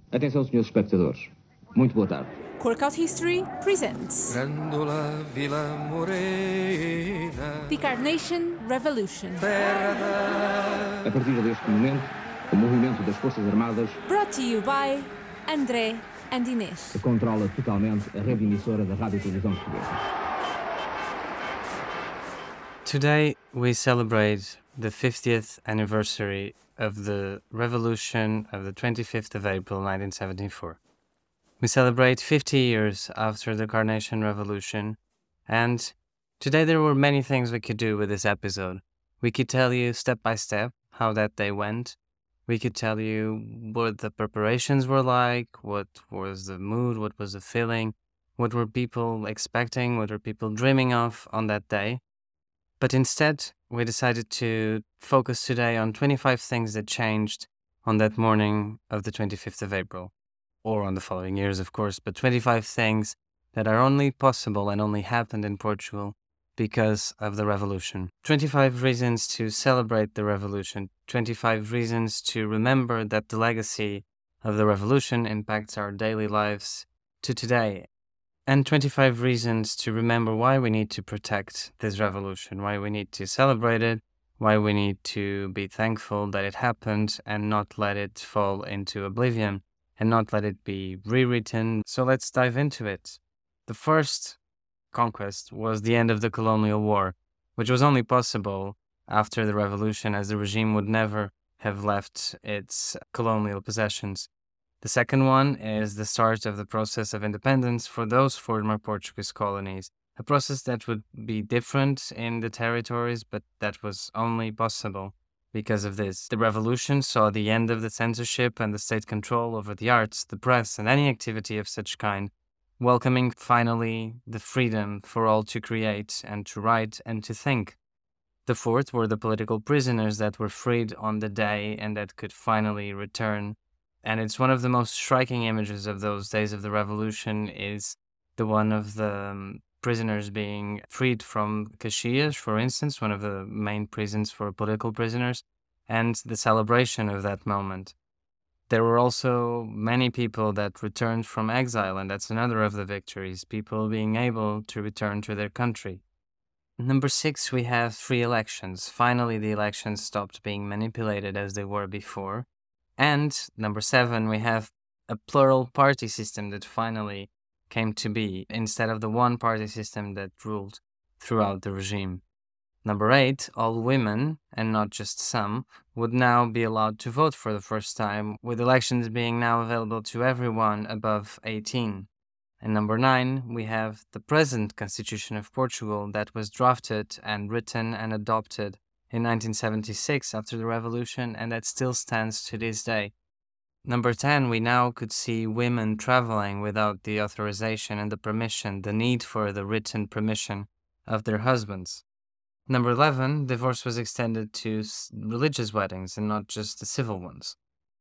Atenção, senhores espectadores. Muito boa tarde. Corkout History presents Grândola Vila Morena, The Carnation Revolution, terra A partir deste momento, o movimento das Forças Armadas brought to you by André and Inês. controla totalmente a rede emissora da Rádio e Televisão Portuguesa. Today we celebrate the 50th anniversary of the revolution of the 25th of April 1974. We celebrate 50 years after the Carnation Revolution, and today there were many things we could do with this episode. We could tell you step by step how that day went. We could tell you what the preparations were like, what was the mood, what was the feeling, what were people expecting, what were people dreaming of on that day. But instead, we decided to focus today on 25 things that changed on that morning of the 25th of April, or on the following years, of course, but 25 things that are only possible and only happened in Portugal because of the revolution. 25 reasons to celebrate the revolution, 25 reasons to remember that the legacy of the revolution impacts our daily lives to today. And 25 reasons to remember why we need to protect this revolution, why we need to celebrate it, why we need to be thankful that it happened and not let it fall into oblivion and not let it be rewritten. So let's dive into it. The first conquest was the end of the colonial war, which was only possible after the revolution, as the regime would never have left its colonial possessions. The second one is the start of the process of independence for those former Portuguese colonies, a process that would be different in the territories, but that was only possible because of this. The revolution saw the end of the censorship and the state control over the arts, the press, and any activity of such kind, welcoming finally the freedom for all to create and to write and to think. The fourth were the political prisoners that were freed on the day and that could finally return. And it's one of the most striking images of those days of the revolution is the one of the prisoners being freed from Caxias, for instance, one of the main prisons for political prisoners, and the celebration of that moment. There were also many people that returned from exile, and that's another of the victories, people being able to return to their country. Number 6, we have free elections. Finally, the elections stopped being manipulated as they were before. And number 7, we have a plural party system that finally came to be instead of the one party system that ruled throughout the regime. Number 8, all women, and not just some, would now be allowed to vote for the first time, with elections being now available to everyone above 18. And number 9, we have the present Constitution of Portugal that was drafted and written and adopted in 1976 after the revolution, and that still stands to this day. Number 10, we now could see women traveling without the authorization and the permission, the need for the written permission of their husbands. Number 11, divorce was extended to religious weddings and not just the civil ones.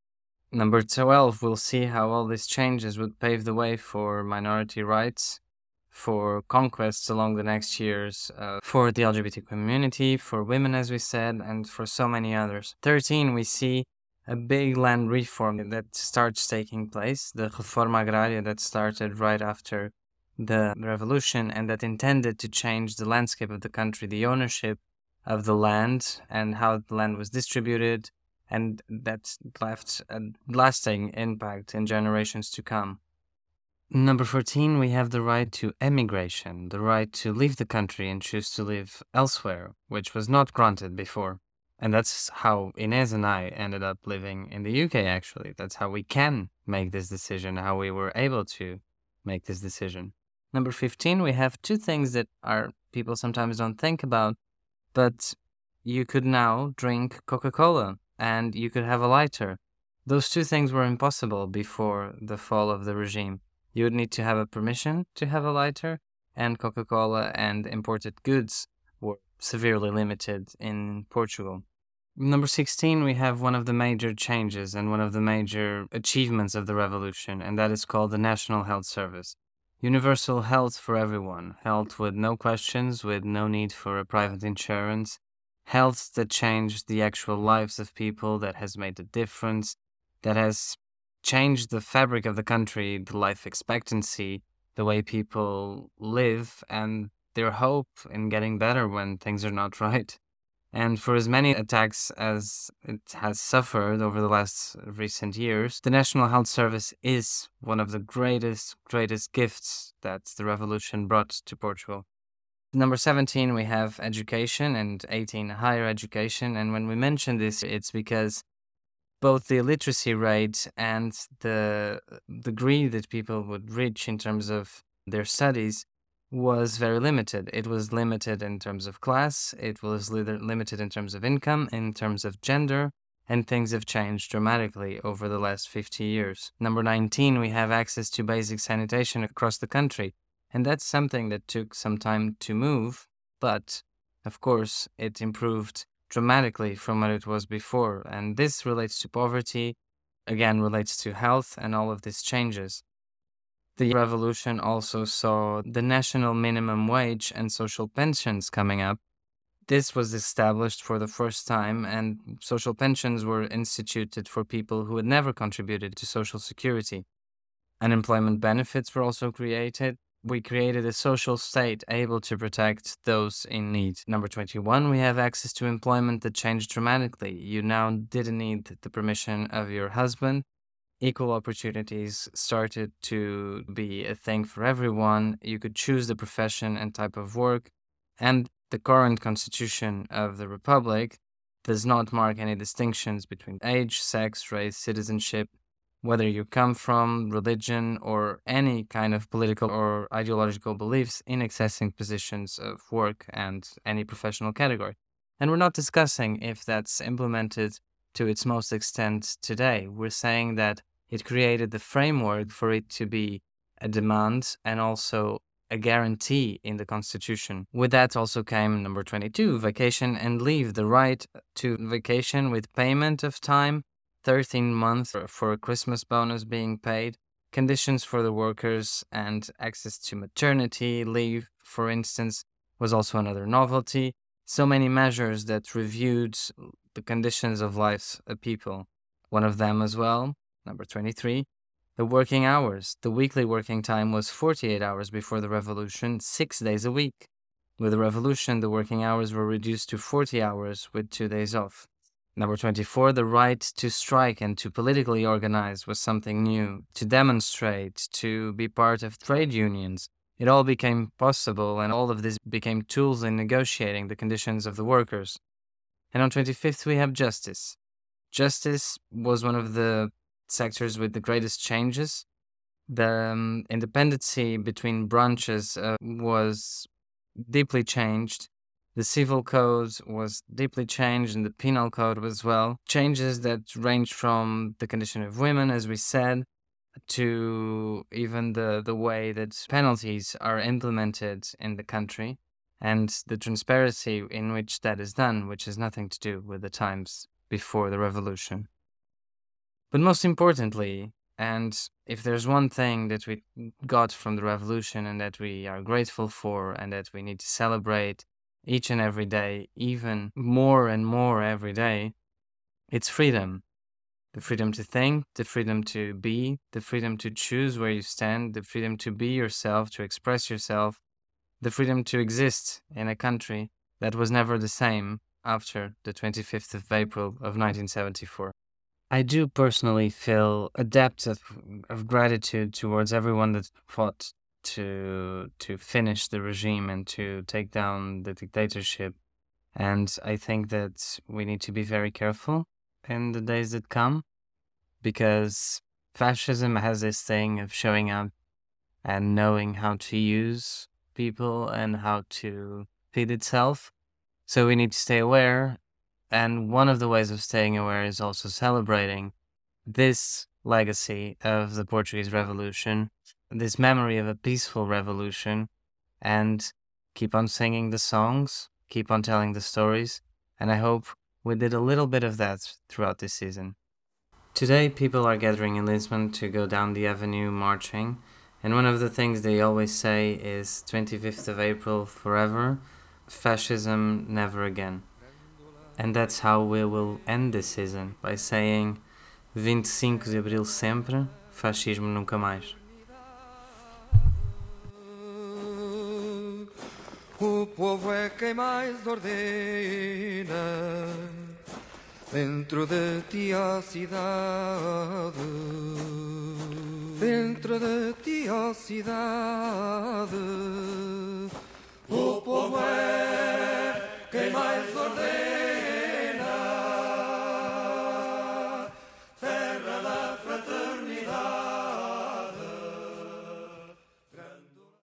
Number 12, we'll see how all these changes would pave the way for minority rights, for conquests along the next years, for the LGBT community, for women, as we said, and for so many others. 13, we see a big land reform that starts taking place, the Reforma Agraria that started right after the revolution and that intended to change the landscape of the country, the ownership of the land and how the land was distributed, and that left a lasting impact in generations to come. Number 14, we have the right to emigration, the right to leave the country and choose to live elsewhere, which was not granted before. And that's how Inez and I ended up living in the UK, actually. That's how we can make this decision, how we were able to make this decision. Number 15, we have two things that our people sometimes don't think about, but you could now drink Coca-Cola and you could have a lighter. Those two things were impossible before the fall of the regime. You would need to have a permission to have a lighter, and Coca-Cola and imported goods were severely limited in Portugal. Number 16, we have one of the major changes and one of the major achievements of the revolution, and that is called the National Health Service. Universal health for everyone, health with no questions, with no need for a private insurance, health that changed the actual lives of people, that has made a difference, that has changed the fabric of the country, the life expectancy, the way people live, and their hope in getting better when things are not right. And for as many attacks as it has suffered over the last recent years, the National Health Service is one of the greatest gifts that the revolution brought to Portugal. Number 17, we have education, and 18, higher education. And when we mention this, it's because both the illiteracy rate and the degree that people would reach in terms of their studies was very limited. It was limited in terms of class, it was limited in terms of income, in terms of gender, and things have changed dramatically over the last 50 years. Number 19, we have access to basic sanitation across the country. And that's something that took some time to move, but of course it improved dramatically from what it was before. And this relates to poverty, again relates to health, and all of these changes. The revolution also saw the national minimum wage and social pensions coming up. This was established for the first time, and social pensions were instituted for people who had never contributed to social security. Unemployment benefits were also created. We created a social state able to protect those in need. Number 21, we have access to employment that changed dramatically. You now didn't need the permission of your husband. Equal opportunities started to be a thing for everyone. You could choose the profession and type of work. And the current constitution of the Republic does not mark any distinctions between age, sex, race, citizenship, whether you come from, religion, or any kind of political or ideological beliefs in accessing positions of work and any professional category. And we're not discussing if that's implemented to its most extent today. We're saying that it created the framework for it to be a demand and also a guarantee in the Constitution. With that also came number 22, vacation and leave, the right to vacation with payment of time, 13 months for a Christmas bonus being paid, conditions for the workers, and access to maternity leave, for instance, was also another novelty. So many measures that reviewed the conditions of life of people. One of them as well, number 23, the working hours. The weekly working time was 48 hours before the revolution, 6 days a week. With the revolution, the working hours were reduced to 40 hours with 2 days off. Number 24, the right to strike and to politically organize was something new, to demonstrate, to be part of trade unions. It all became possible, and all of this became tools in negotiating the conditions of the workers. And on 25th, we have justice. Justice was one of the sectors with the greatest changes. The independency between branches was deeply changed. The civil code was deeply changed, and the penal code as well. Changes that range from the condition of women, as we said, to even the way that penalties are implemented in the country, and the transparency in which that is done, which has nothing to do with the times before the revolution. But most importantly, and if there's one thing that we got from the revolution and that we are grateful for and that we need to celebrate each and every day, even more and more every day, it's freedom. The freedom to think, the freedom to be, the freedom to choose where you stand, the freedom to be yourself, to express yourself, the freedom to exist in a country that was never the same after the 25th of April of 1974. I do personally feel a debt of gratitude towards everyone that fought to finish the regime and to take down the dictatorship. And I think that we need to be very careful in the days that come, because fascism has this thing of showing up and knowing how to use people and how to feed itself. So we need to stay aware. And one of the ways of staying aware is also celebrating this legacy of the Portuguese Revolution, this memory of a peaceful revolution, and keep on singing the songs, keep on telling the stories, and I hope we did a little bit of that throughout this season. Today, people are gathering in Lisbon to go down the avenue marching, and one of the things they always say is 25th of April forever, fascism never again. And that's how we will end this season, by saying 25 de Abril sempre, fascismo nunca mais. O povo é quem mais ordena. Dentro de ti a cidade, dentro de ti a cidade, o povo é quem mais ordena.